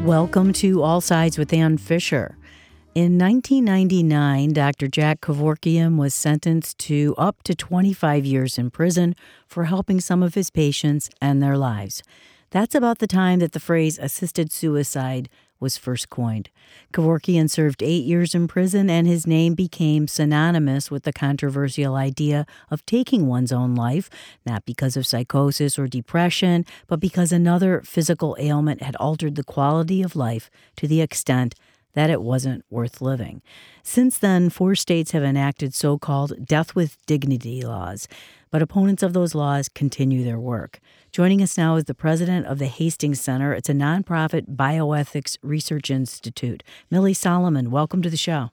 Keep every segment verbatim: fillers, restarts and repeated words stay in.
Welcome to All Sides with Ann Fisher. In nineteen ninety-nine, Doctor Jack Kevorkian was sentenced to up to twenty-five years in prison for helping some of his patients end their lives. That's about the time that the phrase assisted suicide was first coined. Kevorkian served eight years in prison, and his name became synonymous with the controversial idea of taking one's own life, not because of psychosis or depression, but because another physical ailment had altered the quality of life to the extent that it wasn't worth living. Since then, four states have enacted so-called death with dignity laws, but opponents of those laws continue their work. Joining us now is the president of the Hastings Center. It's a nonprofit bioethics research institute. Millie Solomon, welcome to the show.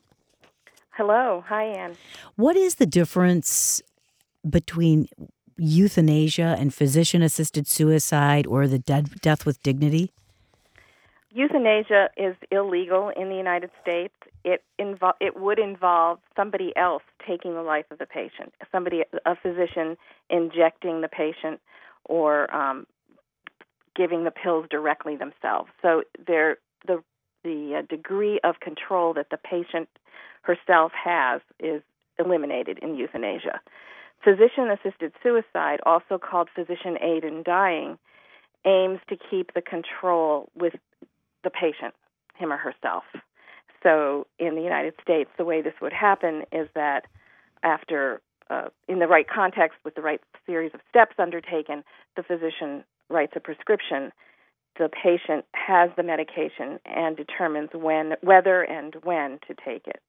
Hello. Hi, Ann. What is the difference between euthanasia and physician-assisted suicide, or the dead, death with dignity? Euthanasia is illegal in the United States. It invo- it would involve somebody else taking the life of the patient, somebody, a physician, injecting the patient or um, giving the pills directly themselves. So there, the the uh, degree of control that the patient herself has is eliminated in euthanasia. Physician-assisted suicide, also called physician aid in dying, aims to keep the control with the patient, him or herself. So in the United States, the way this would happen is that after, uh, in the right context, with the right series of steps undertaken, the physician writes a prescription. The patient has the medication and determines when, whether and when to take it.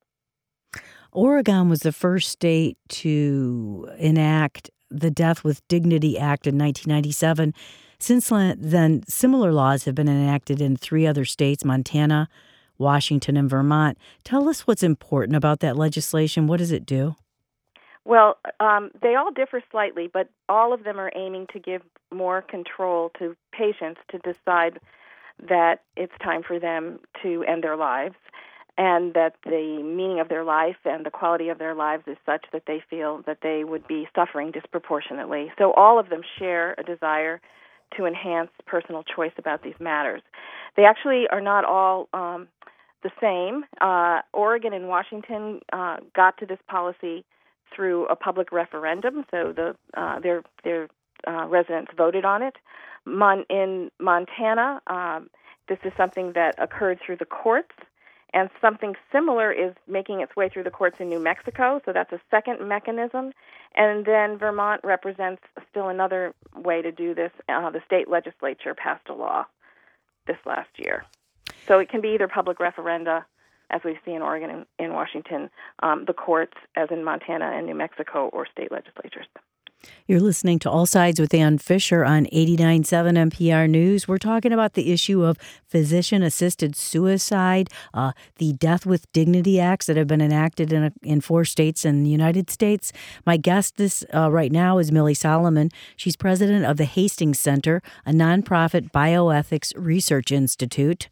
Oregon was the first state to enact the Death with Dignity Act in nineteen ninety-seven. Since then, similar laws have been enacted in three other states, Montana, Washington, and Vermont. Tell us what's important about that legislation. What does it do? Well, um, they all differ slightly, but all of them are aiming to give more control to patients to decide that it's time for them to end their lives, and that the meaning of their life and the quality of their lives is such that they feel that they would be suffering disproportionately. So all of them share a desire to enhance personal choice about these matters. They actually are not all um, the same. Uh, Oregon and Washington uh, got to this policy through a public referendum, so the uh, their their uh, residents voted on it. Mon- in Montana, um, this is something that occurred through the courts, and something similar is making its way through the courts in New Mexico, so that's a second mechanism. And then Vermont represents still another way to do this. Uh, the state legislature passed a law this last year. So it can be either public referenda, as we see in Oregon and in Washington, um, the courts, as in Montana and New Mexico, or state legislatures. You're listening to All Sides with Ann Fisher on eighty-nine point seven N P R News. We're talking about the issue of physician-assisted suicide, uh, the Death with Dignity Acts that have been enacted in, a, in four states in the United States. My guest this uh, right now is Millie Solomon. She's president of the Hastings Center, a nonprofit bioethics research institute.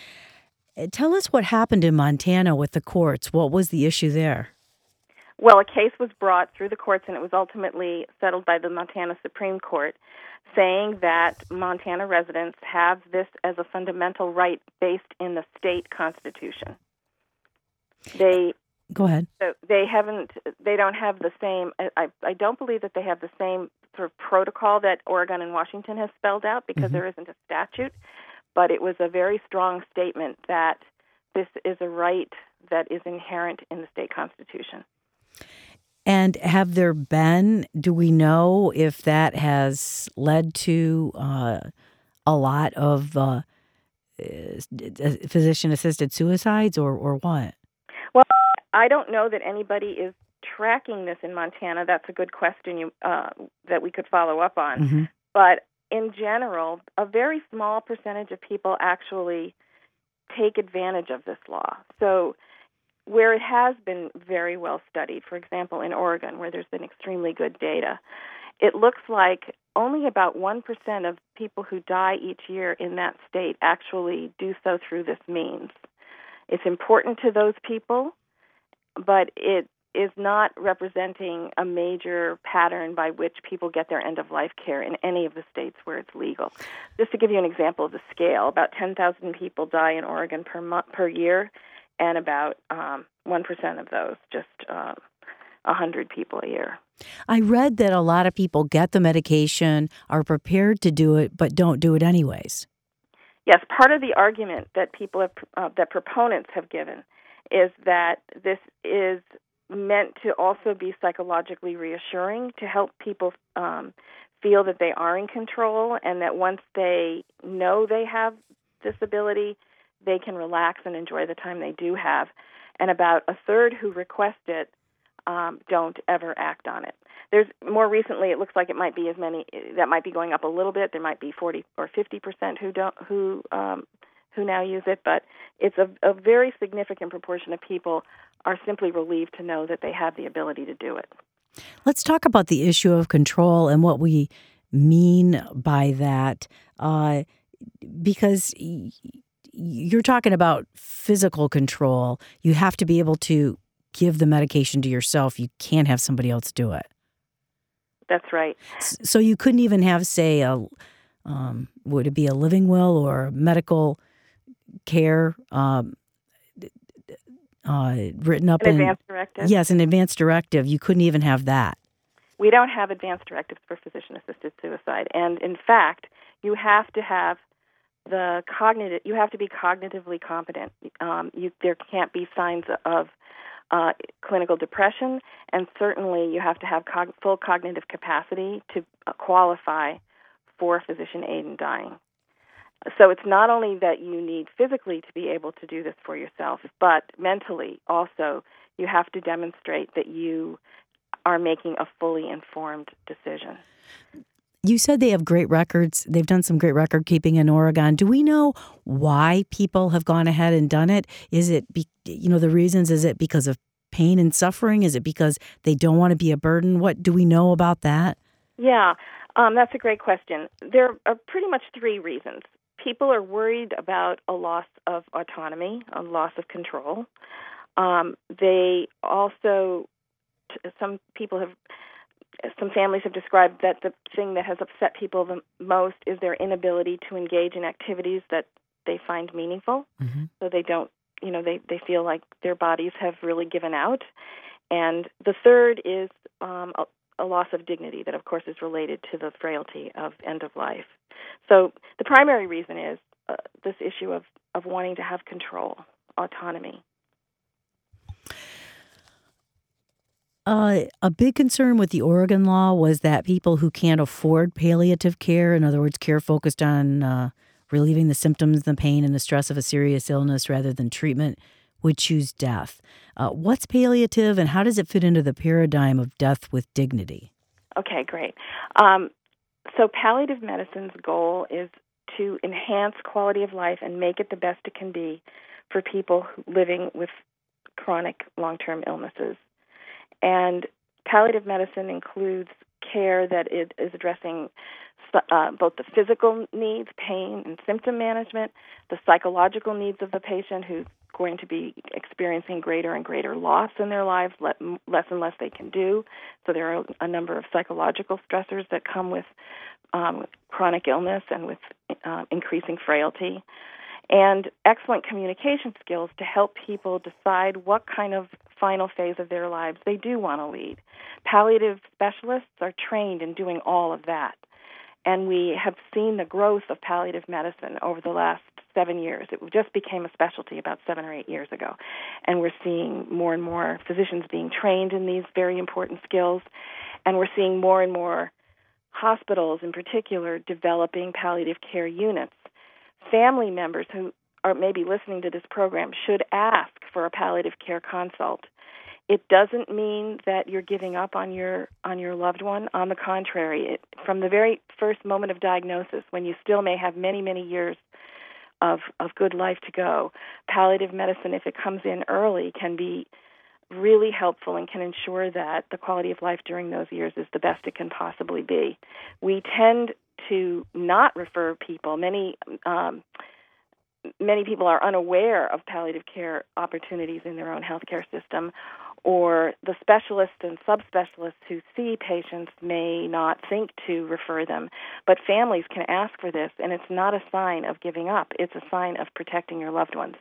Tell us what happened in Montana with the courts. What was the issue there? Well, a case was brought through the courts, and it was ultimately settled by the Montana Supreme Court, saying that Montana residents have this as a fundamental right based in the state constitution. They go ahead. So they haven't. They don't have the same. I, I don't believe that they have the same sort of protocol that Oregon and Washington has spelled out, because mm-hmm. there isn't a statute. But it was a very strong statement that this is a right that is inherent in the state constitution. And have there been, do we know if that has led to uh, a lot of uh, physician-assisted suicides, or, or what? Well, I don't know that anybody is tracking this in Montana. That's a good question you, uh, that we could follow up on. Mm-hmm. But in general, a very small percentage of people actually take advantage of this law. So where it has been very well studied, for example, in Oregon, where there's been extremely good data, it looks like only about one percent of people who die each year in that state actually do so through this means. It's important to those people, but it is not representing a major pattern by which people get their end-of-life care in any of the states where it's legal. Just to give you an example of the scale, about ten thousand people die in Oregon per month, per year, and about um, one percent of those, just uh, one hundred people a year. I read that a lot of people get the medication, are prepared to do it, but don't do it anyways. Yes, part of the argument that people have, uh, that proponents have given is that this is meant to also be psychologically reassuring, to help people um, feel that they are in control, and that once they know they have this ability, they can relax and enjoy the time they do have. And about a third who request it um, don't ever act on it. There's more recently, it looks like it might be as many, that might be going up a little bit. There might be forty or fifty percent who don't, who um, who now use it, but it's a, a very significant proportion of people are simply relieved to know that they have the ability to do it. Let's talk about the issue of control and what we mean by that, uh, because you're talking about physical control. You have to be able to give the medication to yourself. You can't have somebody else do it. That's right. So you couldn't even have, say, a um, would it be a living will or medical care um, uh, written up an in advance directive? Yes, an advance directive. You couldn't even have that. We don't have advance directives for physician-assisted suicide, and in fact, you have to have the cognitive. You have to be cognitively competent. Um, you, there can't be signs of uh, clinical depression, and certainly you have to have cog- full cognitive capacity to uh, qualify for physician aid in dying. So it's not only that you need physically to be able to do this for yourself, but mentally also you have to demonstrate that you are making a fully informed decision. You said they have great records. They've done some great record keeping in Oregon. Do we know why people have gone ahead and done it? Is it, be, you know, the reasons? Is it because of pain and suffering? Is it because they don't want to be a burden? What do we know about that? Yeah, um, that's a great question. There are pretty much three reasons. People are worried about a loss of autonomy, a loss of control. Um, they also, some people have, some families have described that the thing that has upset people the most is their inability to engage in activities that they find meaningful. Mm-hmm. So they don't, you know, they, they feel like their bodies have really given out. And the third is um, a, a loss of dignity that, of course, is related to the frailty of end of life. So the primary reason is uh, this issue of, of wanting to have control, autonomy. Uh, a big concern with the Oregon law was that people who can't afford palliative care, in other words, care focused on uh, relieving the symptoms, the pain, and the stress of a serious illness rather than treatment, would choose death. Uh, what's palliative, and how does it fit into the paradigm of death with dignity? Okay, great. Um, so palliative medicine's goal is to enhance quality of life and make it the best it can be for people living with chronic long-term illnesses. And palliative medicine includes care that is, is addressing uh, both the physical needs, pain and symptom management, the psychological needs of the patient who's going to be experiencing greater and greater loss in their lives, let, less and less they can do. So there are a number of psychological stressors that come with um, chronic illness and with uh, increasing frailty. And excellent communication skills to help people decide what kind of final phase of their lives they do want to lead. Palliative specialists are trained in doing all of that. And we have seen the growth of palliative medicine over the last seven years. It just became a specialty about seven or eight years ago. And we're seeing more and more physicians being trained in these very important skills. And we're seeing more and more hospitals in particular developing palliative care units. Family members who are maybe listening to this program should ask for a palliative care consult. It doesn't mean that you're giving up on your on your loved one. On the contrary, it, from the very first moment of diagnosis, when you still may have many, many years of, of good life to go, palliative medicine, if it comes in early, can be really helpful and can ensure that the quality of life during those years is the best it can possibly be. We tend to not refer people. Many um, many people are unaware of palliative care opportunities in their own healthcare system, or the specialists and subspecialists who see patients may not think to refer them, but families can ask for this, and it's not a sign of giving up. It's a sign of protecting your loved ones.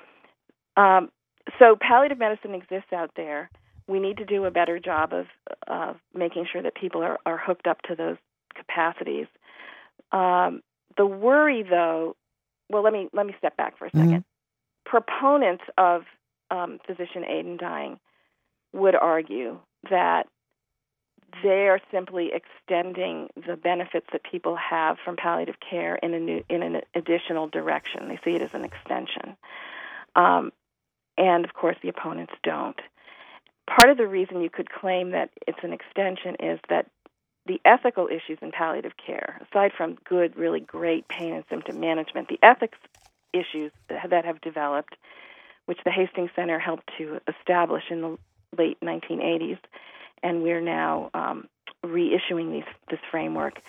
Um, so palliative medicine exists out there. We need to do a better job of uh, making sure that people are, are hooked up to those capacities. Um, the worry, though, well, let me let me step back for a second. Mm-hmm. Proponents of um, physician aid in dying would argue that they are simply extending the benefits that people have from palliative care in a new, in an additional direction. They see it as an extension. Um, and, of course, the opponents don't. Part of the reason you could claim that it's an extension is that the ethical issues in palliative care, aside from good, really great pain and symptom management, the ethics issues that have developed, which the Hastings Center helped to establish in the late nineteen eighties, and we're now um, reissuing these, this framework.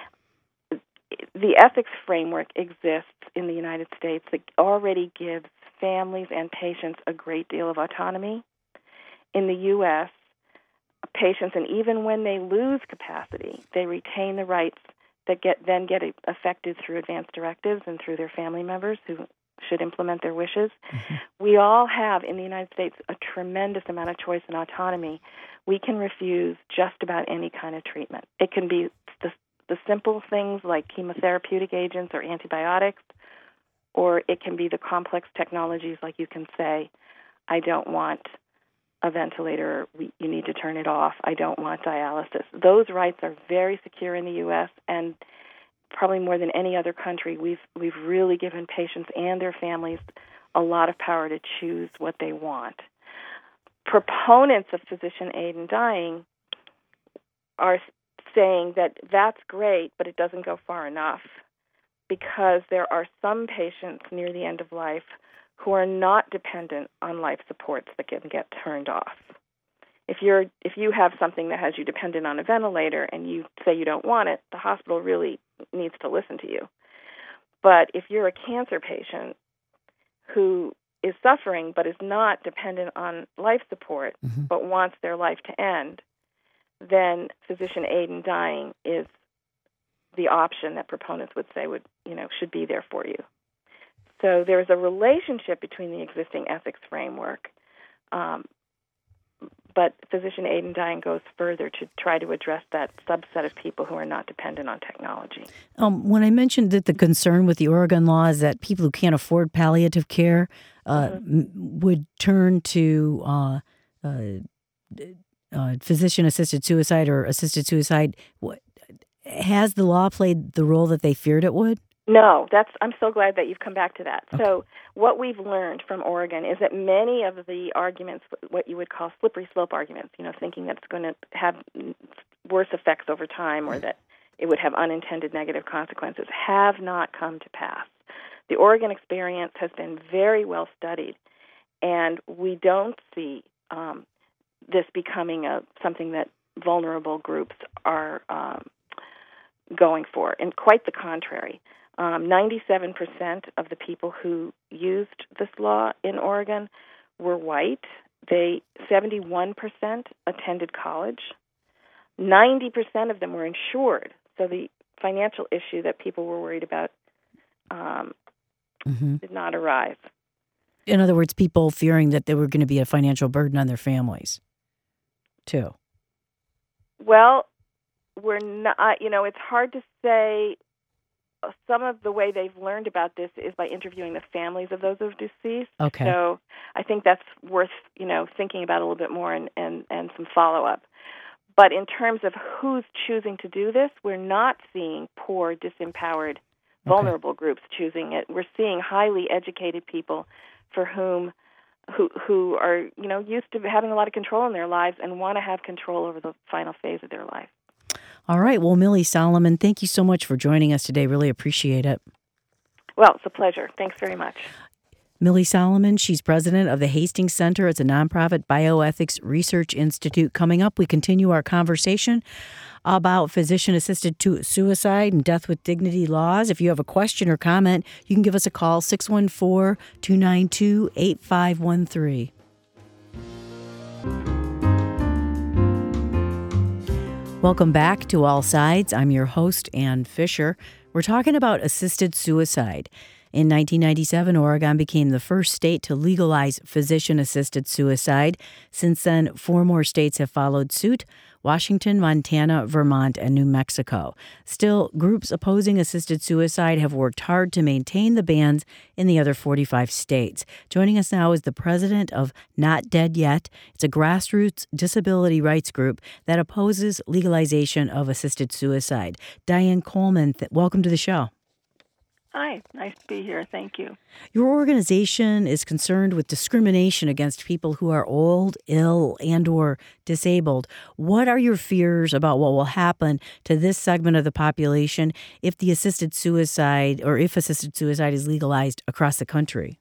The ethics framework exists in the United States that already gives families and patients a great deal of autonomy. In the U S, patients, and even when they lose capacity, they retain the rights that get then get affected through advance directives and through their family members who should implement their wishes. Mm-hmm. We all have, in the United States, a tremendous amount of choice and autonomy. We can refuse just about any kind of treatment. It can be the, the simple things like chemotherapeutic agents or antibiotics, or it can be the complex technologies like you can say, I don't want a ventilator, we, you need to turn it off, I don't want dialysis. Those rights are very secure in the U S, and probably more than any other country, we've we've really given patients and their families a lot of power to choose what they want. Proponents of physician aid in dying are saying that that's great, but it doesn't go far enough, because there are some patients near the end of life who are not dependent on life supports that can get turned off. If you're if you have something that has you dependent on a ventilator and you say you don't want it, the hospital really needs to listen to you. But if you're a cancer patient who is suffering but is not dependent on life support, mm-hmm. but wants their life to end, then physician aid in dying is the option that proponents would say would, you know, should be there for you. So there's a relationship between the existing ethics framework, um, but physician aid in dying goes further to try to address that subset of people who are not dependent on technology. Um, when I mentioned that the concern with the Oregon law is that people who can't afford palliative care uh, mm-hmm. m- would turn to uh, uh, uh, physician-assisted suicide or assisted suicide, what, has the law played the role that they feared it would? No, that's. I'm so glad that you've come back to that. Okay. So what we've learned from Oregon is that many of the arguments, what you would call slippery slope arguments, you know, thinking that it's going to have worse effects over time or that it would have unintended negative consequences, have not come to pass. The Oregon experience has been very well studied, and we don't see um, this becoming a something that vulnerable groups are um, going for, and quite the contrary. Um, ninety-seven percent of the people who used this law in Oregon were white. They seventy-one percent attended college. ninety percent of them were insured. So the financial issue that people were worried about um, mm-hmm. did not arise. In other words, people fearing that there were going to be a financial burden on their families, too. Well, we're not. You know, it's hard to say. Some of the way they've learned about this is by interviewing the families of those who have deceased. Okay. So I think that's worth, you know, thinking about a little bit more and, and, and some follow-up. But in terms of who's choosing to do this, we're not seeing poor, disempowered, vulnerable okay. groups choosing it. We're seeing highly educated people for whom who who are, you know, used to having a lot of control in their lives and want to have control over the final phase of their life. All right. Well, Millie Solomon, thank you so much for joining us today. Really appreciate it. Well, it's a pleasure. Thanks very much. Millie Solomon, she's president of the Hastings Center. It's a nonprofit bioethics research institute. Coming up, we continue our conversation about physician-assisted suicide and death with dignity laws. If you have a question or comment, you can give us a call, six one four, two nine two, eight five one three. Welcome back to All Sides. I'm your host, Ann Fisher. We're talking about assisted suicide. In nineteen ninety-seven, Oregon became the first state to legalize physician-assisted suicide. Since then, four more states have followed suit: Washington, Montana, Vermont, and New Mexico. Still, groups opposing assisted suicide have worked hard to maintain the bans in the other forty-five states. Joining us now is the president of Not Dead Yet. It's a grassroots disability rights group that opposes legalization of assisted suicide. Diane Coleman, th- welcome to the show. Hi, nice to be here. Thank you. Your organization is concerned with discrimination against people who are old, ill, and or disabled. What are your fears about what will happen to this segment of the population if the assisted suicide or if assisted suicide is legalized across the country?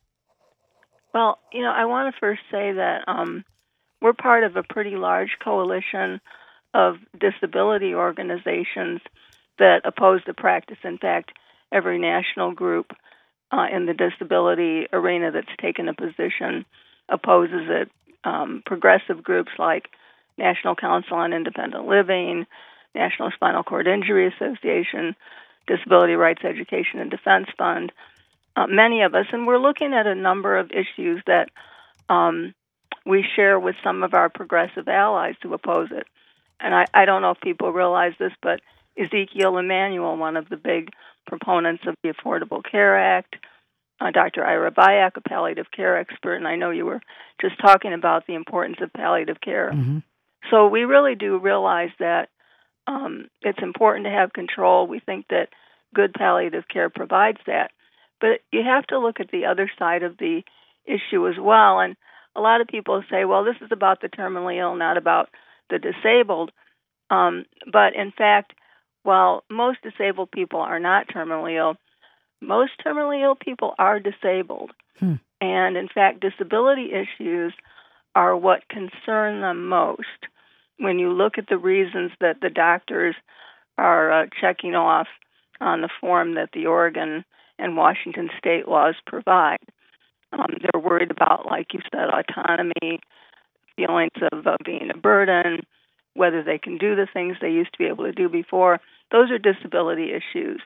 Well, you know, I want to first say that um, we're part of a pretty large coalition of disability organizations that oppose the practice. In fact, every national group uh, in the disability arena that's taken a position opposes it. Um, progressive groups like National Council on Independent Living, National Spinal Cord Injury Association, Disability Rights Education and Defense Fund, uh, many of us. And we're looking at a number of issues that um, we share with some of our progressive allies who oppose it. And I, I don't know if people realize this, but Ezekiel Emanuel, one of the big proponents of the Affordable Care Act, uh, Doctor Ira Byack, a palliative care expert, and I know you were just talking about the importance of palliative care. Mm-hmm. So we really do realize that um, it's important to have control. We think that good palliative care provides that. But you have to look at the other side of the issue as well. And a lot of people say, well, this is about the terminally ill, not about the disabled. Um, but in fact, while most disabled people are not terminally ill, most terminally ill people are disabled. Hmm. And in fact, disability issues are what concern them most. When you look at the reasons that the doctors are uh, checking off on the form that the Oregon and Washington state laws provide, um, they're worried about, like you said, autonomy, feelings of uh, being a burden, whether they can do the things they used to be able to do before. Those are disability issues.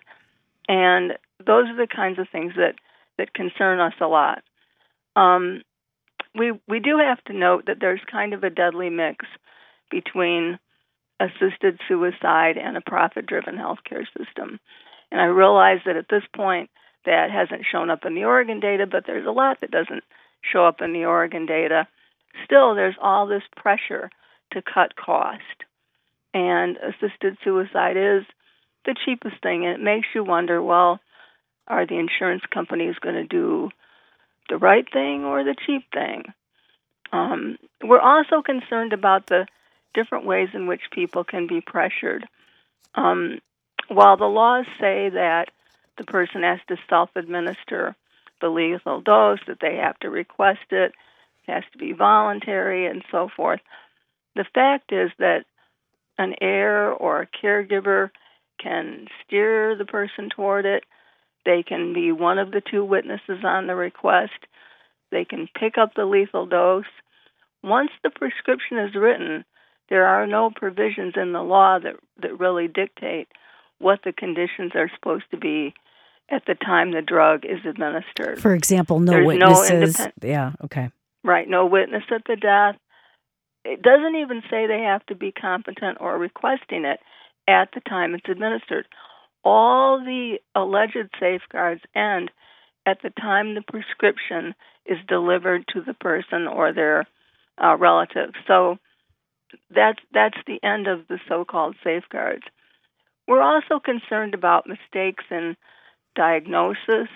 And those are the kinds of things that, that concern us a lot. Um, we we do have to note that there's kind of a deadly mix between assisted suicide and a profit-driven healthcare system. And I realize that at this point that hasn't shown up in the Oregon data, but there's a lot that doesn't show up in the Oregon data. Still, there's all this pressure to cut cost. And assisted suicide is the cheapest thing. And it makes you wonder, well, are the insurance companies going to do the right thing or the cheap thing? Um, we're also concerned about the different ways in which people can be pressured. Um, while the laws say that the person has to self-administer the lethal dose, that they have to request it, it has to be voluntary, and so forth, the fact is that an heir or a caregiver can steer the person toward it. They can be one of the two witnesses on the request. They can pick up the lethal dose. Once the prescription is written, there are no provisions in the law that, that really dictate what the conditions are supposed to be at the time the drug is administered. For example, no There's witnesses. No independ- yeah, okay. Right, no witness at the death. It doesn't even say they have to be competent or requesting it at the time it's administered. All the alleged safeguards end at the time the prescription is delivered to the person or their uh, relative. So that's that's the end of the so-called safeguards. We're also concerned about mistakes in diagnosis.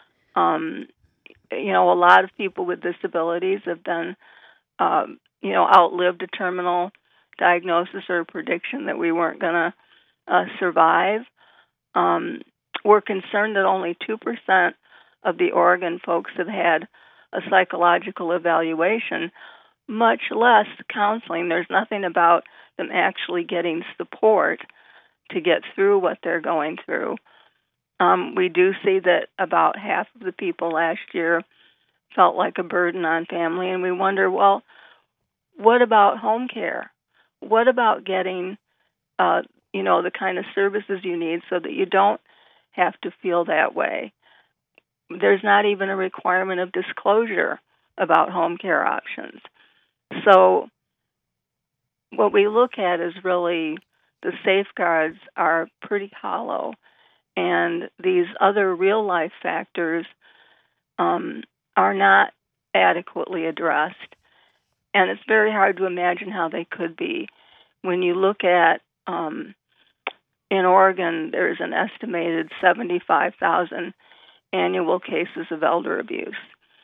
Um, you know, a lot of people with disabilities have been, um, you know, outlived a terminal diagnosis or a prediction that we weren't going to uh, survive. Um, we're concerned that only two percent of the Oregon folks have had a psychological evaluation, much less counseling. There's nothing about them actually getting support to get through what they're going through. Um, we do see that about half of the people last year felt like a burden on family, and we wonder, well, what about home care? What about getting uh, you know, the kind of services you need so that you don't have to feel that way. There's not even a requirement of disclosure about home care options. So what we look at is really the safeguards are pretty hollow, and these other real-life factors um, are not adequately addressed. And it's very hard to imagine how they could be. When you look at, um, in Oregon, there's an estimated seventy-five thousand annual cases of elder abuse.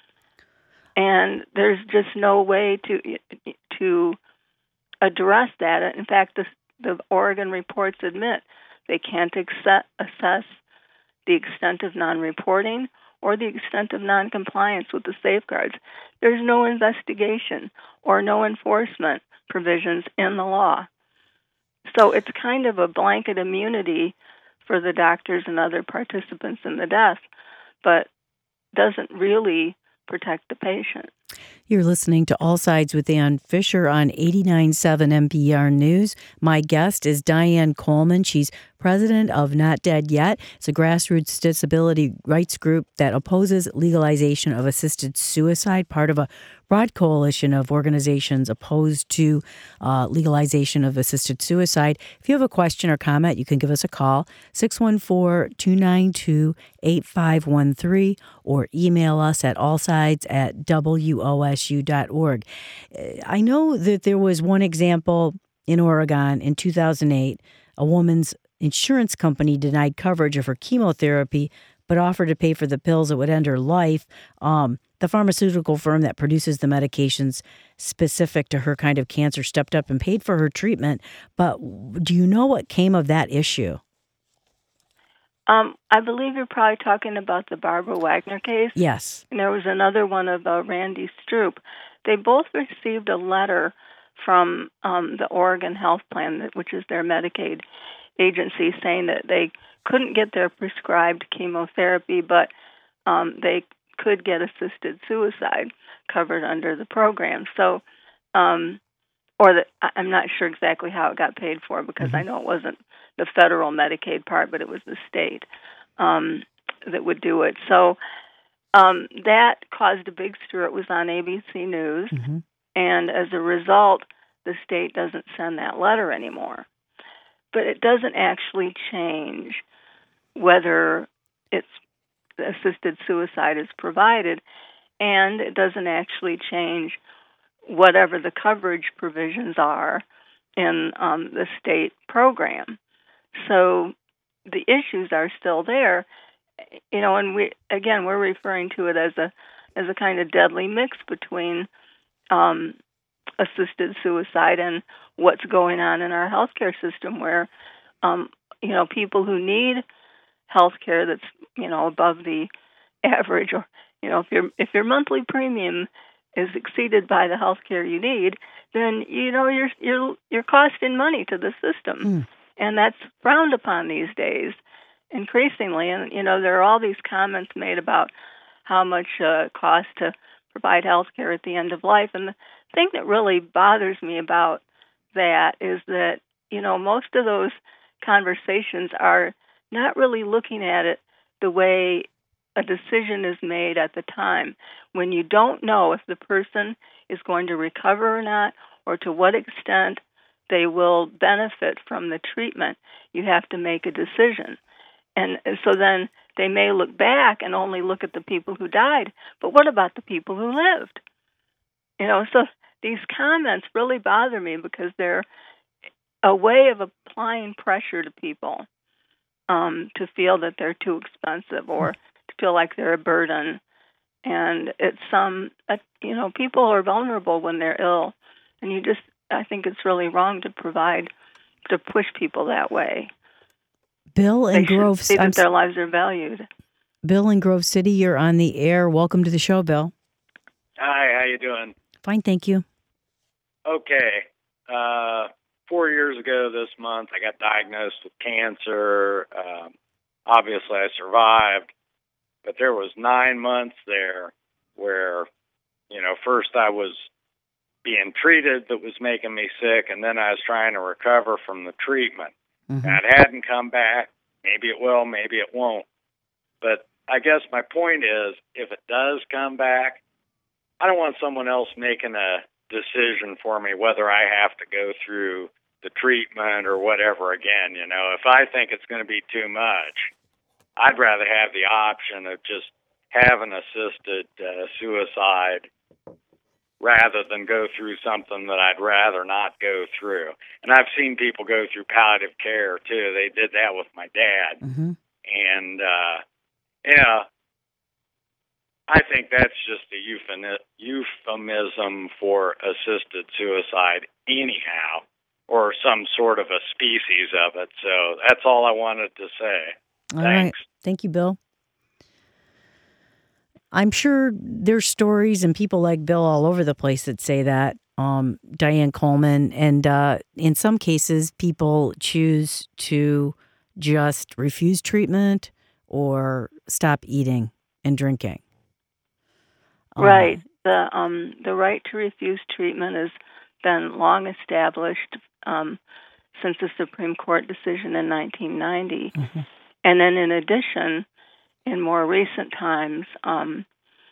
And there's just no way to to address that. In fact, the, the Oregon reports admit they can't accept, assess the extent of non-reporting or the extent of non-compliance with the safeguards. There's no investigation or no enforcement provisions in the law. So it's kind of a blanket immunity for the doctors and other participants in the death, but doesn't really protect the patient. You're listening to All Sides with Ann Fisher on eighty-nine point seven N P R News. My guest is Diane Coleman. She's president of Not Dead Yet. It's a grassroots disability rights group that opposes legalization of assisted suicide, part of a broad coalition of organizations opposed to uh, legalization of assisted suicide. If you have a question or comment, you can give us a call, six one four, two nine two, eight five one three, or email us at allsides at W O S U dot org. I know that there was one example in Oregon in two thousand eight. A woman's insurance company denied coverage of her chemotherapy, but offered to pay for the pills that would end her life. Um, the pharmaceutical firm that produces the medications specific to her kind of cancer stepped up and paid for her treatment. But do you know what came of that issue? Um, I believe you're probably talking about the Barbara Wagner case. Yes. And there was another one of uh, Randy Stroop. They both received a letter from um, the Oregon Health Plan, which is their Medicaid agency, saying that they couldn't get their prescribed chemotherapy, but um, they could get assisted suicide covered under the program. So, um, or the, I'm not sure exactly how it got paid for, because mm-hmm. I know it wasn't the federal Medicaid part, but it was the state um, that would do it. So um, that caused a big stir. It was on A B C News, mm-hmm. and as a result, the state doesn't send that letter anymore. But it doesn't actually change whether it's assisted suicide is provided, and it doesn't actually change whatever the coverage provisions are in um, the state program. So the issues are still there, you know. And we again we're referring to it as a as a kind of deadly mix between um, assisted suicide and what's going on in our healthcare system, where um, you know people who need healthcare that's you know above the average, or you know if your if your monthly premium is exceeded by the healthcare you need, then you know you're you're you're costing money to the system, mm. and that's frowned upon these days increasingly. And you know there are all these comments made about how much uh, it costs to provide healthcare at the end of life, and the thing that really bothers me about that is that you know most of those conversations are not really looking at it the way a decision is made at the time, when you don't know if the person is going to recover or not, or to what extent they will benefit from the treatment. You have to make a decision. And so then they may look back and only look at the people who died, but what about the people who lived? You know, so these comments really bother me because they're a way of applying pressure to people um, to feel that they're too expensive or to feel like they're a burden. And it's um, uh, you know, people are vulnerable when they're ill, and you just, I think it's really wrong to provide, to push people that way. Bill in Grove City, that their lives are valued. Bill in Grove City, you're on the air. Welcome to the show, Bill. Hi, how you doing? Fine, thank you. Okay. Uh, four years ago this month, I got diagnosed with cancer. Um, obviously, I survived, but there was nine months there where, you know, first I was being treated that was making me sick, and then I was trying to recover from the treatment. Mm-hmm. That hadn't come back. Maybe it will, maybe it won't. But I guess my point is, if it does come back, I don't want someone else making a decision for me whether I have to go through the treatment or whatever again. You know, if I think it's going to be too much, I'd rather have the option of just having assisted uh, suicide rather than go through something that I'd rather not go through. And I've seen people go through palliative care, too. They did that with my dad. Mm-hmm. And, uh, yeah, I think that's just a euphemism for assisted suicide anyhow, or some sort of a species of it. So that's all I wanted to say. All Thanks. right. Thank you, Bill. I'm sure there's stories and people like Bill all over the place that say that, um, Diane Coleman. And uh, in some cases, people choose to just refuse treatment or stop eating and drinking. Right. Um, the um, the right to refuse treatment has been long established um, since the Supreme Court decision in nineteen ninety. Mm-hmm. And then in addition, in more recent times, um,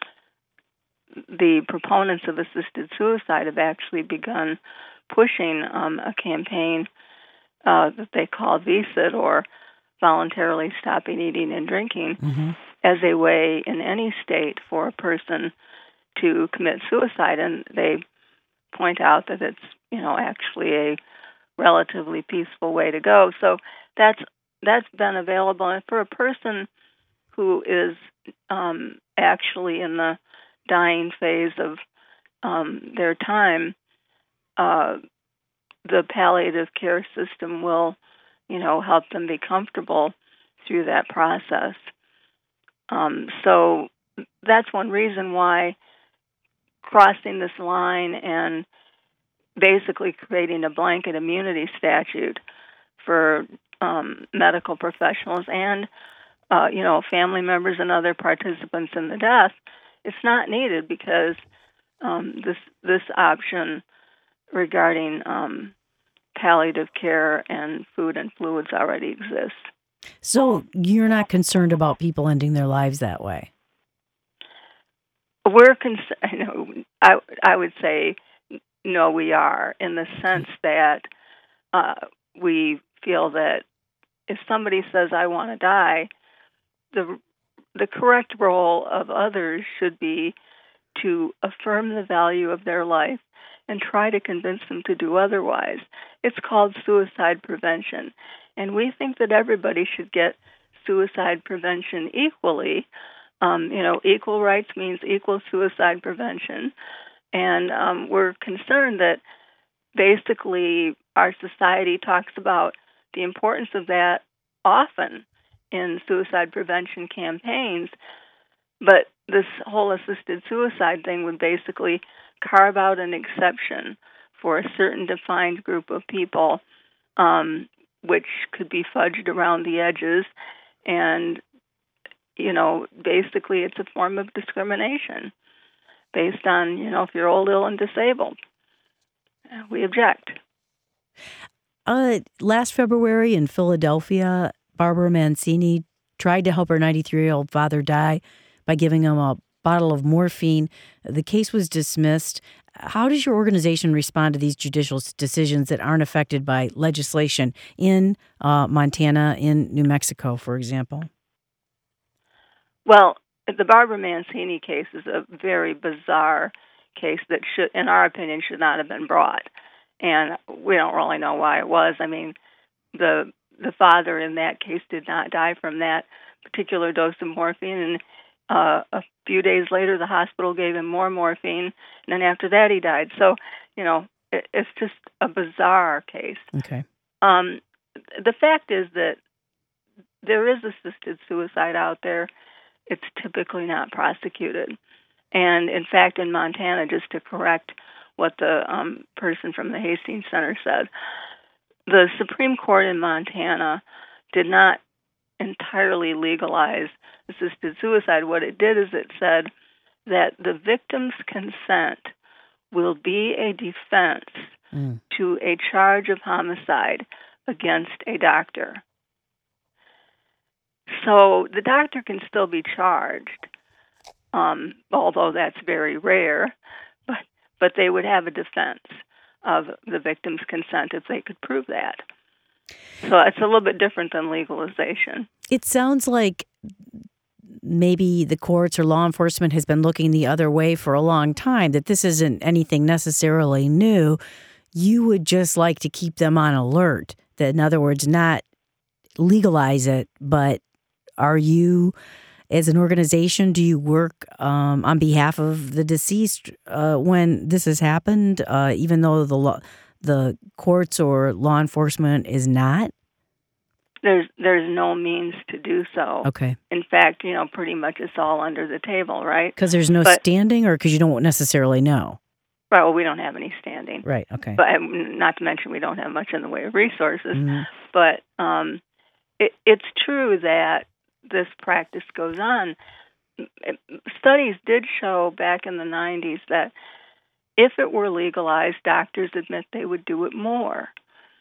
the proponents of assisted suicide have actually begun pushing um, a campaign uh, that they call V S I D, or voluntarily stopping eating and drinking, mm-hmm. as a way in any state for a person to commit suicide. And they point out that it's, you know, actually a relatively peaceful way to go. So that's that's been available. And for a person who is um, actually in the dying phase of um, their time, uh, the palliative care system will, you know, help them be comfortable through that process. Um, so that's one reason why crossing this line and basically creating a blanket immunity statute for um, medical professionals and, uh, you know, family members and other participants in the death, it's not needed because um, this this option regarding um, palliative care and food and fluids already exists. So you're not concerned about people ending their lives that way? We're cons- I know I I would say no, we are, in the sense that uh, we feel that if somebody says I want to die, the the correct role of others should be to affirm the value of their life and try to convince them to do otherwise. It's called suicide prevention, and we think that everybody should get suicide prevention equally. Um, you know, equal rights means equal suicide prevention. And um, we're concerned that basically our society talks about the importance of that often in suicide prevention campaigns, but this whole assisted suicide thing would basically carve out an exception for a certain defined group of people, um, which could be fudged around the edges. And, you know, basically it's a form of discrimination based on, you know, if you're old, ill, and disabled. We object. Uh, last February in Philadelphia, Barbara Mancini tried to help her ninety-three-year-old father die by giving him a bottle of morphine. The case was dismissed. How does your organization respond to these judicial decisions that aren't affected by legislation in uh, Montana, in New Mexico, for example? Well, the Barbara Mancini case is a very bizarre case that should, in our opinion, should not have been brought. And we don't really know why it was. I mean, the the father in that case did not die from that particular dose of morphine, and uh, a few days later the hospital gave him more morphine, and then after that he died. So, you know, it, it's just a bizarre case. Okay. Um, the fact is that there is assisted suicide out there. It's typically not prosecuted. And in fact, in Montana, just to correct what the um, person from the Hastings Center said, the Supreme Court in Montana did not entirely legalize assisted suicide. What it did is it said that the victim's consent will be a defense mm. to a charge of homicide against a doctor. So the doctor can still be charged, um, although that's very rare, but, but they would have a defense of the victim's consent if they could prove that. So it's a little bit different than legalization. It sounds like maybe the courts or law enforcement has been looking the other way for a long time, that this isn't anything necessarily new. You would just like to keep them on alert, that in other words, not legalize it, but are you, as an organization, do you work um, on behalf of the deceased uh, when this has happened, uh, even though the law, the courts or law enforcement is not? There's there's no means to do so. Okay. In fact, you know, pretty much it's all under the table, right? Because there's no but, standing, or because you don't necessarily know? Right, well, we don't have any standing. Right, okay. But not to mention we don't have much in the way of resources. Mm-hmm. But um, it, it's true that this practice goes on. Studies did show back in the nineties that if it were legalized, doctors admit they would do it more.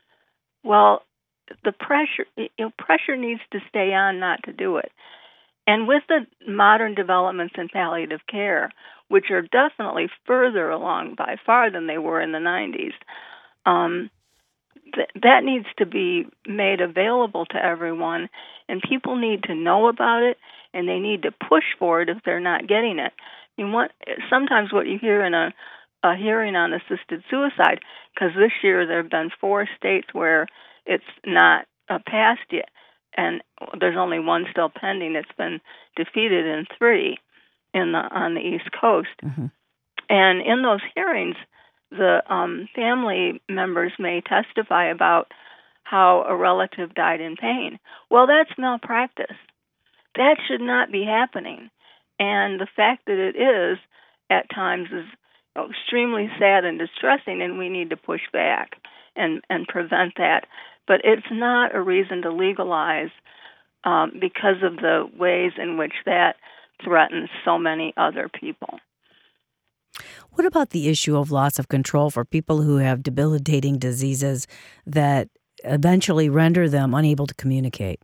Well, the pressure, you know, pressure needs to stay on not to do it. And with the modern developments in palliative care, which are definitely further along by far than they were in the nineties, um, th- that needs to be made available to everyone, and people need to know about it, and they need to push for it if they're not getting it. I mean, what, sometimes what you hear in a, a hearing on assisted suicide, because this year there have been four states where it's not uh, passed yet, and there's only one still pending. It's been defeated in three in the on the East Coast. Mm-hmm. And in those hearings, the um, family members may testify about how a relative died in pain. Well, that's malpractice. That should not be happening. And the fact that it is at times is extremely sad and distressing, and we need to push back and, and prevent that. But it's not a reason to legalize um, because of the ways in which that threatens so many other people. What about the issue of loss of control for people who have debilitating diseases that eventually render them unable to communicate?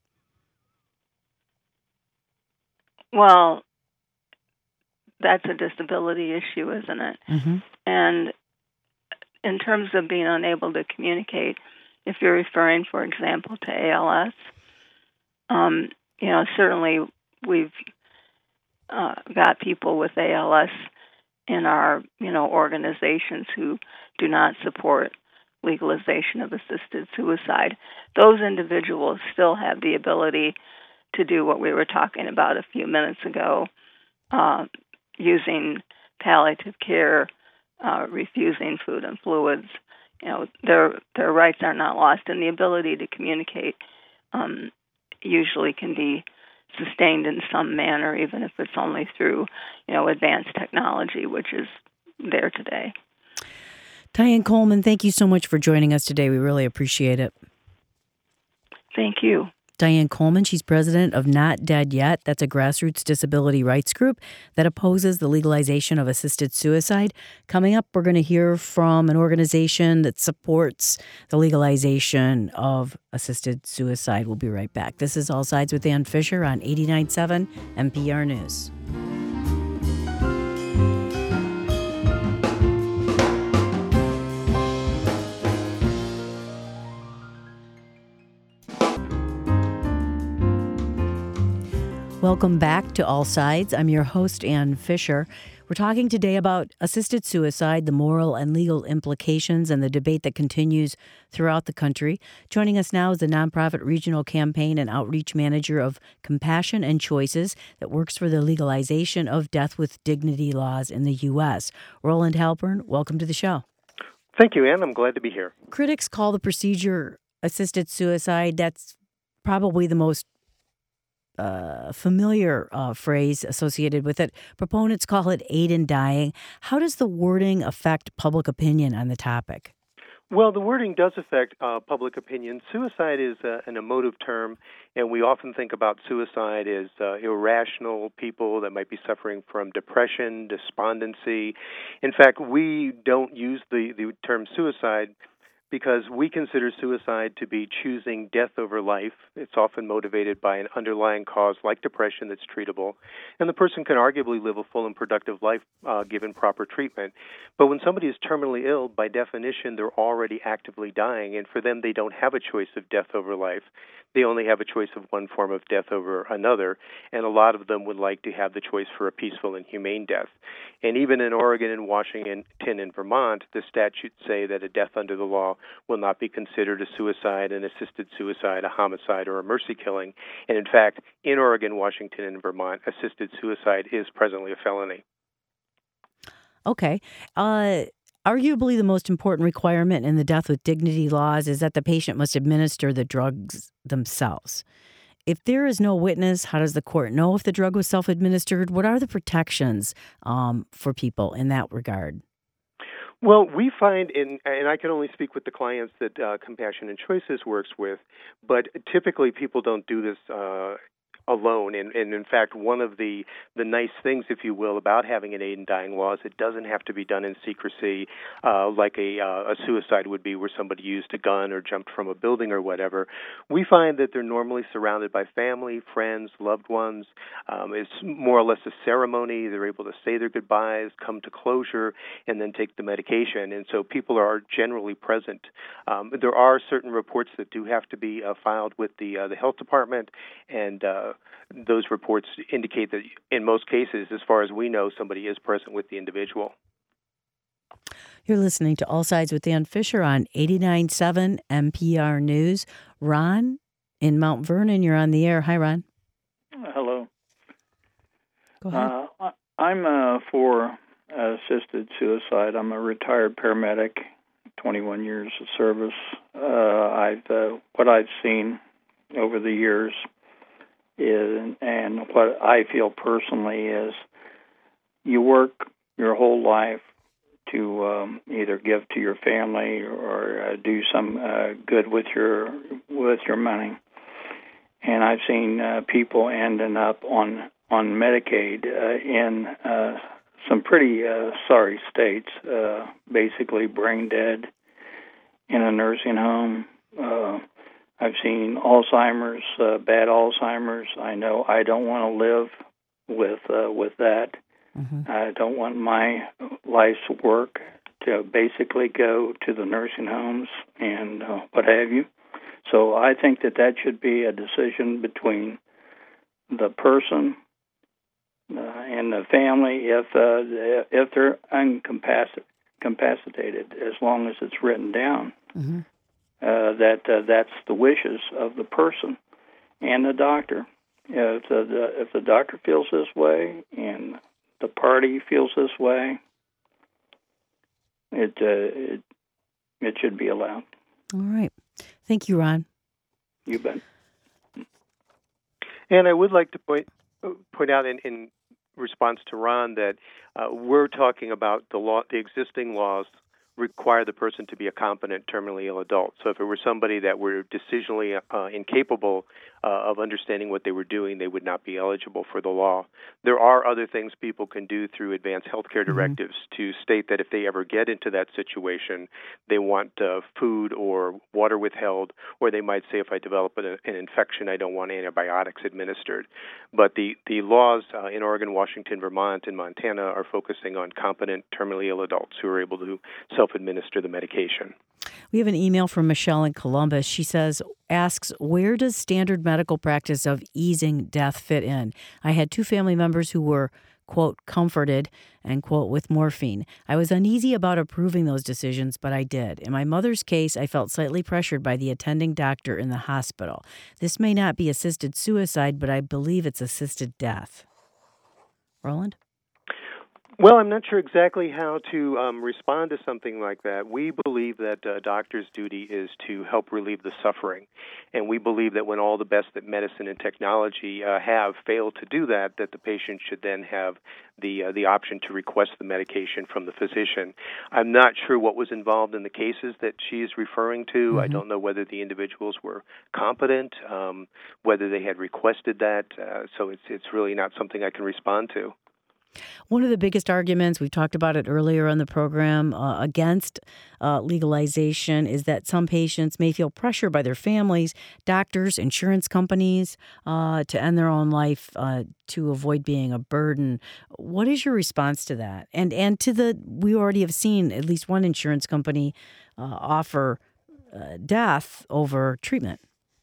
Well, that's a disability issue, isn't it? Mm-hmm. And in terms of being unable to communicate, if you're referring, for example, to A L S, um, you know, certainly we've uh, got people with A L S in our, you know, organizations who do not support legalization of assisted suicide. Those individuals still have the ability to do what we were talking about a few minutes ago, uh, using palliative care, uh, refusing food and fluids. You know, their their rights are not lost, and the ability to communicate um, usually can be sustained in some manner, even if it's only through, you know, advanced technology, which is there today. Diane Coleman, thank you so much for joining us today. We really appreciate it. Thank you. Diane Coleman, she's president of Not Dead Yet. That's a grassroots disability rights group that opposes the legalization of assisted suicide. Coming up, we're going to hear from an organization that supports the legalization of assisted suicide. We'll be right back. This is All Sides with Ann Fisher on eighty-nine point seven N P R News. Welcome back to All Sides. I'm your host, Ann Fisher. We're talking today about assisted suicide, the moral and legal implications, and the debate that continues throughout the country. Joining us now is the nonprofit regional campaign and outreach manager of Compassion and Choices that works for the legalization of death with dignity laws in the U S. Roland Halpern, welcome to the show. Thank you, Ann. I'm glad to be here. Critics call the procedure assisted suicide. That's probably the most Uh, familiar uh, phrase associated with it. Proponents call it aid in dying. How does the wording affect public opinion on the topic? Well, the wording does affect uh, public opinion. Suicide is uh, an emotive term, and we often think about suicide as uh, irrational people that might be suffering from depression, despondency. In fact, we don't use the, the term suicide because we consider suicide to be choosing death over life. It's often motivated by an underlying cause like depression that's treatable, and the person can arguably live a full and productive life uh, given proper treatment. But when somebody is terminally ill, by definition, they're already actively dying, and for them, they don't have a choice of death over life. They only have a choice of one form of death over another, and a lot of them would like to have the choice for a peaceful and humane death. And even in Oregon and Washington and Vermont, the statutes say that a death under the law will not be considered a suicide, an assisted suicide, a homicide, or a mercy killing. And in fact, in Oregon, Washington, and Vermont, assisted suicide is presently a felony. Okay. Uh, arguably the most important requirement in the death with dignity laws is that the patient must administer the drugs themselves. If there is no witness, how does the court know if the drug was self-administered? What are the protections um, for people in that regard? Well, we find, in, and I can only speak with the clients that uh, Compassion and Choices works with, but typically people don't do this uh, alone. And, and in fact, one of the, the nice things, if you will, about having an aid in dying law is it doesn't have to be done in secrecy uh, like a, uh, a suicide would be where somebody used a gun or jumped from a building or whatever. We find that they're normally surrounded by family, friends, loved ones. Um, it's more or less a ceremony. They're able to say their goodbyes, come to closure, and then take the medication. And so people are generally present. Um, there are certain reports that do have to be uh, filed with the uh, the health department, and uh, those reports indicate that in most cases, as far as we know, somebody is present with the individual. You're listening to All Sides with Dan Fisher on eighty-nine point seven M P R News. Ron in Mount Vernon, you're on the air. Hi, Ron. Uh, hello. Go ahead. Uh, I'm uh, for assisted suicide. I'm a retired paramedic, twenty-one years of service. Uh, I've uh, what I've seen over the years is, and what I feel personally is, you work your whole life to um, either give to your family or uh, do some uh, good with your with your money. And I've seen uh, people ending up on on Medicaid uh, in uh, some pretty uh, sorry states, uh, basically brain dead in a nursing home. Uh, I've seen Alzheimer's, uh, bad Alzheimer's. I know I don't want to live with uh, with that. Mm-hmm. I don't want my life's work to basically go to the nursing homes and uh, what have you. So I think that that should be a decision between the person uh, and the family if uh, if they're incapacitated, as long as it's written down. Mm-hmm. Uh, that uh, that's the wishes of the person and the doctor. If the, the if the doctor feels this way and the party feels this way, it uh, it it should be allowed. All right. Thank you, Ron. You bet. And I would like to point point out in, in response to Ron that uh, we're talking about the law, the existing laws require the person to be a competent terminally ill adult. So if it were somebody that were decisionally uh, incapable uh, of understanding what they were doing, they would not be eligible for the law. There are other things people can do through advanced healthcare directives mm-hmm. to state that if they ever get into that situation, they want uh, food or water withheld, or they might say, if I develop an, an infection, I don't want antibiotics administered. But the, the laws uh, in Oregon, Washington, Vermont, and Montana are focusing on competent terminally ill adults who are able to self-administer the medication. We have an email from Michelle in Columbus. She says, asks, where does standard medical practice of easing death fit in? I had two family members who were, quote, comforted, end quote, with morphine. I was uneasy about approving those decisions, but I did. In my mother's case, I felt slightly pressured by the attending doctor in the hospital. This may not be assisted suicide, but I believe it's assisted death. Roland? Well, I'm not sure exactly how to um, respond to something like that. We believe that a doctor's duty is to help relieve the suffering, and we believe that when all the best that medicine and technology uh, have failed to do that, that the patient should then have the uh, the option to request the medication from the physician. I'm not sure what was involved in the cases that she is referring to. Mm-hmm. I don't know whether the individuals were competent, um, whether they had requested that. Uh, so it's it's really not something I can respond to. One of the biggest arguments, we've talked about it earlier on the program, uh, against uh, legalization is that some patients may feel pressure by their families, doctors, insurance companies uh, to end their own life uh, to avoid being a burden. What is your response to that? And and to the, we already have seen at least one insurance company uh, offer uh, death over treatment.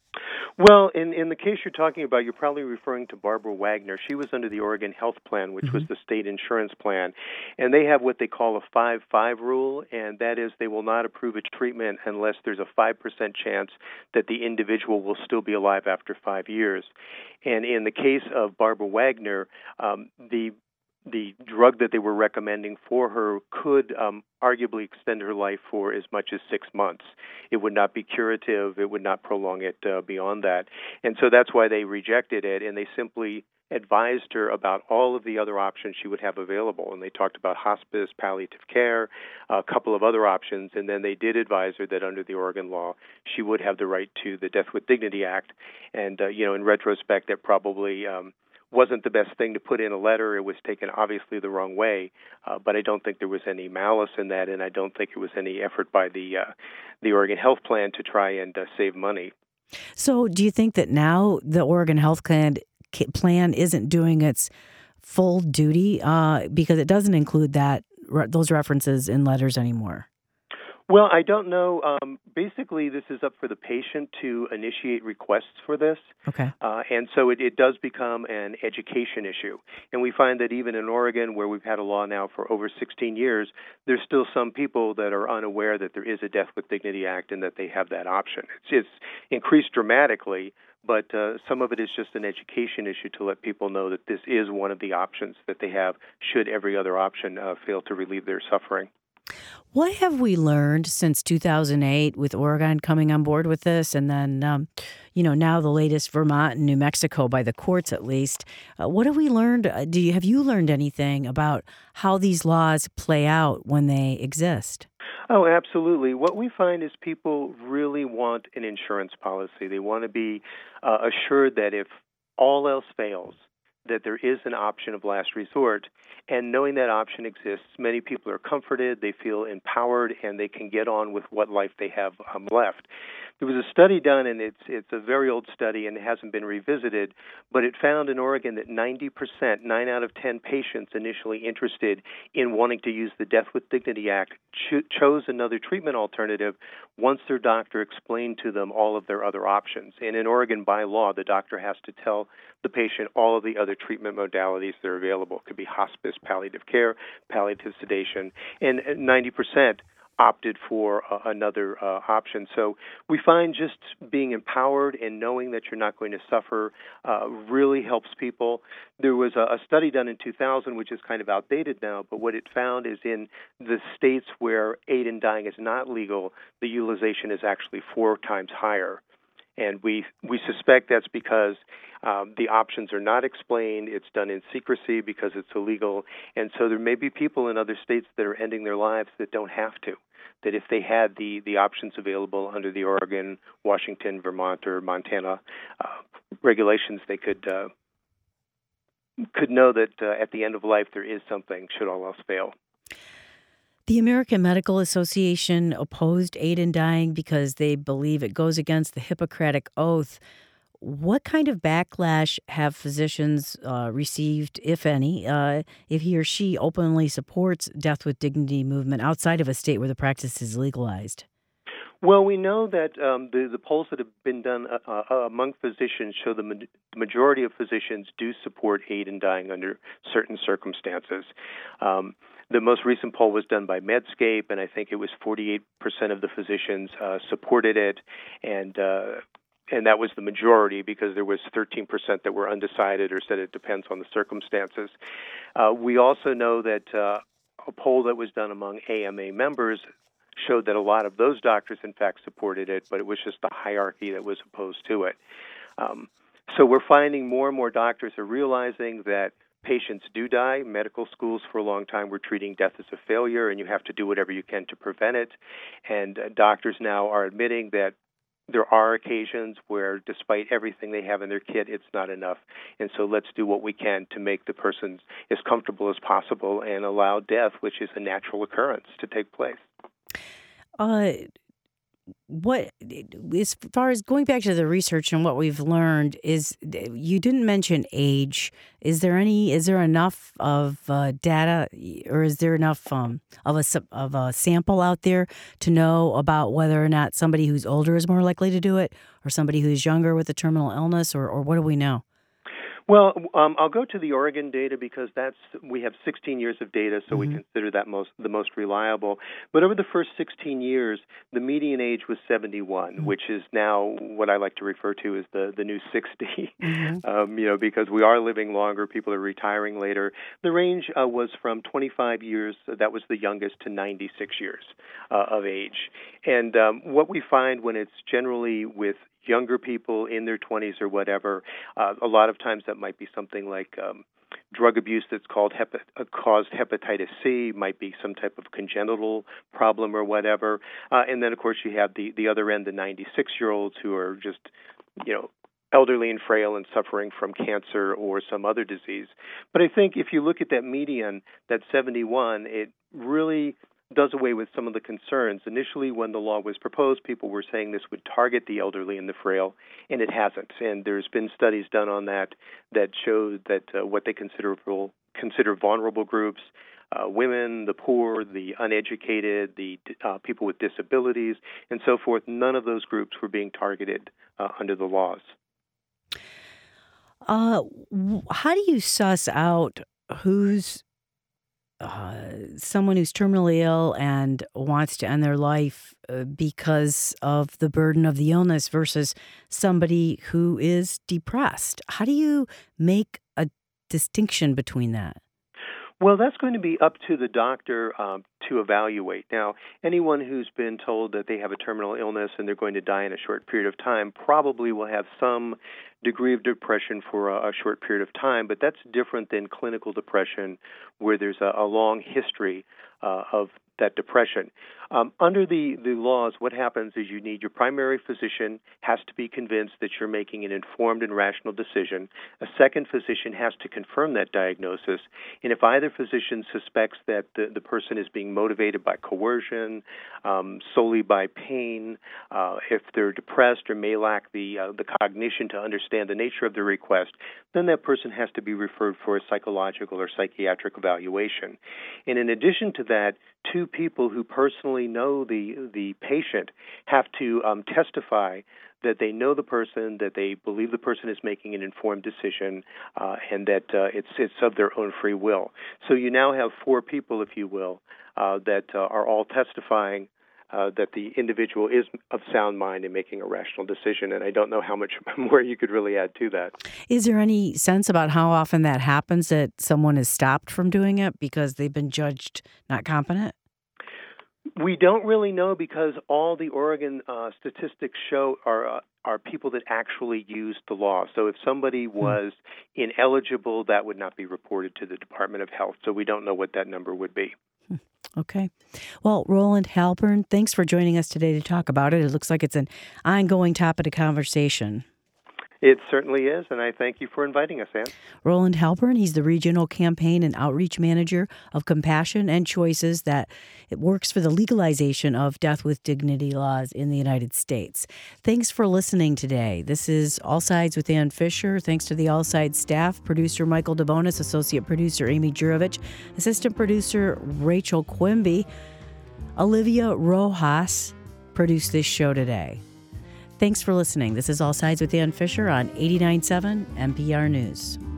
Well, in, in the case you're talking about, you're probably referring to Barbara Wagner. She was under the Oregon Health Plan, which mm-hmm. was the state insurance plan. And they have what they call a five five rule, and that is they will not approve a treatment unless there's a five percent chance that the individual will still be alive after five years. And in the case of Barbara Wagner, um, the the drug that they were recommending for her could um, arguably extend her life for as much as six months. It would not be curative. It would not prolong it uh, beyond that. And so that's why they rejected it, and they simply advised her about all of the other options she would have available. And they talked about hospice, palliative care, a couple of other options, and then they did advise her that under the Oregon law, she would have the right to the Death with Dignity Act. And, uh, you know, in retrospect, that probably um, wasn't the best thing to put in a letter. It was taken obviously the wrong way, uh, but I don't think there was any malice in that, and I don't think it was any effort by the uh, the Oregon Health Plan to try and uh, save money. So do you think that now the Oregon Health Plan, plan isn't doing its full duty uh, because it doesn't include that those references in letters anymore? Well, I don't know. Um, basically, this is up for the patient to initiate requests for this. Okay. Uh, and so it, it does become an education issue. And we find that even in Oregon, where we've had a law now for over sixteen years, there's still some people that are unaware that there is a Death with Dignity Act and that they have that option. It's, it's increased dramatically, but uh, some of it is just an education issue to let people know that this is one of the options that they have should every other option uh, fail to relieve their suffering. What have we learned since two thousand eight with Oregon coming on board with this, and then, um, you know, now the latest Vermont and New Mexico by the courts at least? Uh, what have we learned? Uh, do you have you learned anything about how these laws play out when they exist? Oh, absolutely. What we find is people really want an insurance policy. They want to be uh, assured that if all else fails, that there is an option of last resort. And knowing that option exists, many people are comforted, they feel empowered, and they can get on with what life they have um, left. There was a study done, and it's it's a very old study and it hasn't been revisited, but it found in Oregon that ninety percent, nine out of ten patients initially interested in wanting to use the Death with Dignity Act cho- chose another treatment alternative once their doctor explained to them all of their other options. And in Oregon, by law, the doctor has to tell the patient all of the other treatment modalities that are available. It could be hospice, palliative care, palliative sedation, and ninety percent opted for uh, another uh, option. So we find just being empowered and knowing that you're not going to suffer uh, really helps people. There was a, a study done in two thousand, which is kind of outdated now, but what it found is in the states where aid in dying is not legal, the utilization is actually four times higher. And we we suspect that's because um, the options are not explained. It's done in secrecy because it's illegal. And so there may be people in other states that are ending their lives that don't have to, that if they had the, the options available under the Oregon, Washington, Vermont, or Montana uh, regulations, they could uh, could know that uh, at the end of life there is something should all else fail. The American Medical Association opposed aid in dying because they believe it goes against the Hippocratic Oath. What kind of backlash have physicians uh, received, if any, uh, if he or she openly supports Death with Dignity movement outside of a state where the practice is legalized? Well, we know that um, the, the polls that have been done uh, uh, among physicians show the, ma- the majority of physicians do support aid in dying under certain circumstances. Um, the most recent poll was done by Medscape, and I think it was forty-eight percent of the physicians uh, supported it, and uh, and that was the majority because there was thirteen percent that were undecided or said it depends on the circumstances. Uh, we also know that uh, a poll that was done among A M A members showed that a lot of those doctors, in fact, supported it, but it was just the hierarchy that was opposed to it. Um, so we're finding more and more doctors are realizing that patients do die. Medical schools for a long time were treating death as a failure, and you have to do whatever you can to prevent it. And uh, doctors now are admitting that there are occasions where, despite everything they have in their kit, it's not enough. And so let's do what we can to make the person as comfortable as possible and allow death, which is a natural occurrence, to take place. Uh, what, as far as going back to the research and what we've learned, is you didn't mention age. Is there any? Is there enough of uh, data, or is there enough um, of a of a sample out there to know about whether or not somebody who's older is more likely to do it, or somebody who's younger with a terminal illness, or, or what do we know? Well, um, I'll go to the Oregon data because that's we have sixteen years of data, so mm-hmm. we consider that most the most reliable. But over the first sixteen years, the median age was seventy-one, mm-hmm. which is now what I like to refer to as the, the new sixty. Mm-hmm. um, you know, because we are living longer, people are retiring later. The range uh, was from twenty-five years, that was the youngest, to ninety-six years uh, of age. And um, what we find when it's generally with younger people in their twenties or whatever, uh, a lot of times that might be something like um, drug abuse that's called hepa- uh, caused hepatitis C, might be some type of congenital problem or whatever. Uh, and then, of course, you have the, the other end, the ninety-six-year-olds who are just, you know, elderly and frail and suffering from cancer or some other disease. But I think if you look at that median, that seventy-one, it really does away with some of the concerns. Initially, when the law was proposed, people were saying this would target the elderly and the frail, and it hasn't. And there's been studies done on that that show that uh, what they consider consider vulnerable groups, uh, women, the poor, the uneducated, the uh, people with disabilities, and so forth, none of those groups were being targeted uh, under the laws. Uh, how do you suss out who's Uh, someone who's terminally ill and wants to end their life uh, because of the burden of the illness versus somebody who is depressed? How do you make a distinction between that? Well, that's going to be up to the doctor um, to evaluate. Now, anyone who's been told that they have a terminal illness and they're going to die in a short period of time probably will have some degree of depression for a, a short period of time, but that's different than clinical depression where there's a, a long history uh, of that depression. Um, under the, the laws, what happens is you need your primary physician has to be convinced that you're making an informed and rational decision. A second physician has to confirm that diagnosis. And if either physician suspects that the, the person is being motivated by coercion, um, solely by pain, uh, if they're depressed or may lack the, uh, the cognition to understand the nature of the request, then that person has to be referred for a psychological or psychiatric evaluation. And in addition to that, two people who personally know the the patient have to um, testify that they know the person, that they believe the person is making an informed decision, uh, and that uh, it's it's of their own free will. So you now have four people, if you will, uh, that uh, are all testifying uh, that the individual is of sound mind and making a rational decision. And I don't know how much more you could really add to that. Is there any sense about how often that happens, that someone is stopped from doing it because they've been judged not competent? We don't really know because all the Oregon uh, statistics show are uh, are people that actually used the law. So if somebody was hmm. ineligible, that would not be reported to the Department of Health. So we don't know what that number would be. Hmm. Okay. Well, Roland Halpern, thanks for joining us today to talk about it. It looks like it's an ongoing topic of conversation. It certainly is, and I thank you for inviting us, Ann. Roland Halpern, he's the Regional Campaign and Outreach Manager of Compassion and Choices, that it works for the legalization of death with dignity laws in the United States. Thanks for listening today. This is All Sides with Ann Fisher. Thanks to the All Sides staff, producer Michael DeBonis, associate producer Amy Jurovich, assistant producer Rachel Quimby. Olivia Rojas produced this show today. Thanks for listening. This is All Sides with Ann Fisher on eighty-nine point seven N P R News.